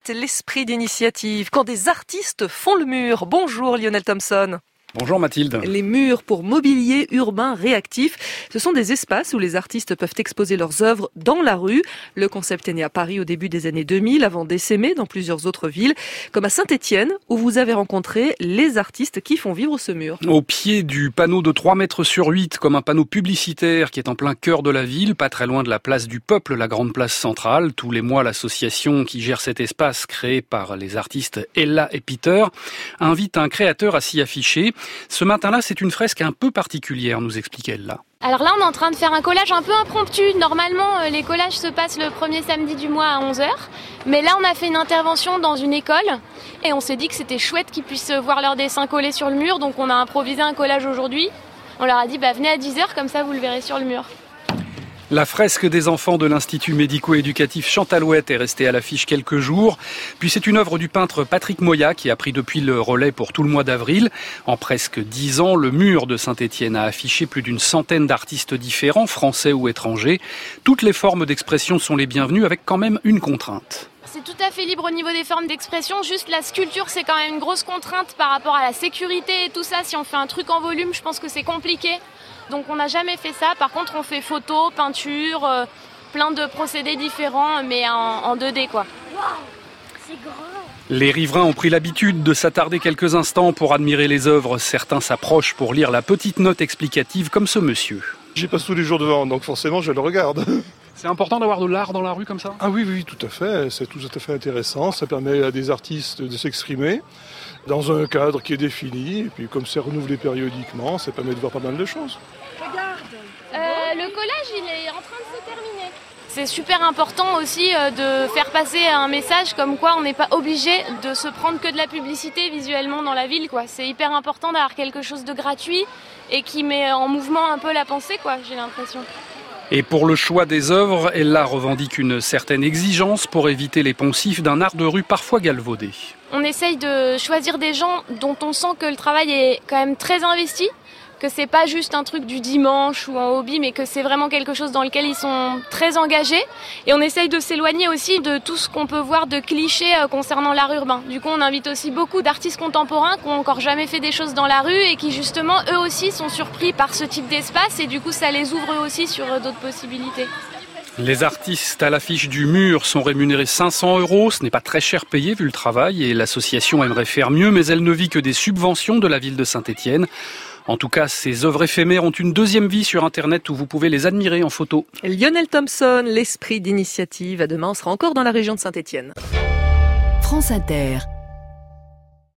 C'est l'esprit d'initiative quand des artistes font le mur. Bonjour Lionel Thompson. Bonjour Mathilde. Les murs pour mobilier urbain réactif, ce sont des espaces où les artistes peuvent exposer leurs œuvres dans la rue. Le concept est né à Paris au début des années 2000 avant d'essaimer dans plusieurs autres villes, comme à Saint-Étienne où vous avez rencontré les artistes qui font vivre ce mur. Au pied du panneau de 3 mètres sur 8, comme un panneau publicitaire qui est en plein cœur de la ville, pas très loin de la place du Peuple, la grande place centrale. Tous les mois, l'association qui gère cet espace, créé par les artistes Ella et Peter, invite un créateur à s'y afficher. Ce matin-là, c'est une fresque un peu particulière, nous explique Ella. Alors là, on est en train de faire un collage un peu impromptu. Normalement, les collages se passent le premier samedi du mois à 11h. Mais là, on a fait une intervention dans une école et on s'est dit que c'était chouette qu'ils puissent voir leurs dessins collés sur le mur. Donc on a improvisé un collage aujourd'hui. On leur a dit, venez à 10h, comme ça vous le verrez sur le mur. La fresque des enfants de l'Institut médico-éducatif Chantalouette est restée à l'affiche quelques jours. Puis c'est une œuvre du peintre Patrick Moya qui a pris depuis le relais pour tout le mois d'avril. En presque 10 ans, le mur de Saint-Étienne a affiché plus d'une centaine d'artistes différents, français ou étrangers. Toutes les formes d'expression sont les bienvenues avec quand même une contrainte. C'est tout à fait libre au niveau des formes d'expression, juste la sculpture c'est quand même une grosse contrainte par rapport à la sécurité et tout ça. Si on fait un truc en volume, je pense que c'est compliqué. Donc on n'a jamais fait ça. Par contre on fait photo, peinture, plein de procédés différents mais en 2D quoi. Wow, c'est grand. Les riverains ont pris l'habitude de s'attarder quelques instants pour admirer les œuvres. Certains s'approchent pour lire la petite note explicative comme ce monsieur. J'y passe tous les jours devant, donc forcément je le regarde. C'est important d'avoir de l'art dans la rue comme ça ? Ah oui, tout à fait. C'est tout à fait intéressant. Ça permet à des artistes de s'exprimer dans un cadre qui est défini. Et puis comme c'est renouvelé périodiquement, ça permet de voir pas mal de choses. Regarde. Le collage, il est en train de se terminer. C'est super important aussi de faire passer un message comme quoi on n'est pas obligé de se prendre que de la publicité visuellement dans la ville, quoi. C'est hyper important d'avoir quelque chose de gratuit et qui met en mouvement un peu la pensée, quoi, j'ai l'impression. Et pour le choix des œuvres, Ella revendique une certaine exigence pour éviter les poncifs d'un art de rue parfois galvaudé. On essaye de choisir des gens dont on sent que le travail est quand même très investi, que c'est pas juste un truc du dimanche ou un hobby, mais que c'est vraiment quelque chose dans lequel ils sont très engagés. Et on essaye de s'éloigner aussi de tout ce qu'on peut voir de clichés concernant l'art urbain. Du coup, on invite aussi beaucoup d'artistes contemporains qui n'ont encore jamais fait des choses dans la rue et qui justement, eux aussi, sont surpris par ce type d'espace et du coup, ça les ouvre eux aussi sur d'autres possibilités. Les artistes à l'affiche du mur sont rémunérés 500 €. Ce n'est pas très cher payé vu le travail et l'association aimerait faire mieux, mais elle ne vit que des subventions de la ville de Saint-Étienne. En tout cas, ces œuvres éphémères ont une deuxième vie sur Internet où vous pouvez les admirer en photo. Lionel Thompson, l'esprit d'initiative. À demain, on sera encore dans la région de Saint-Étienne. France Inter.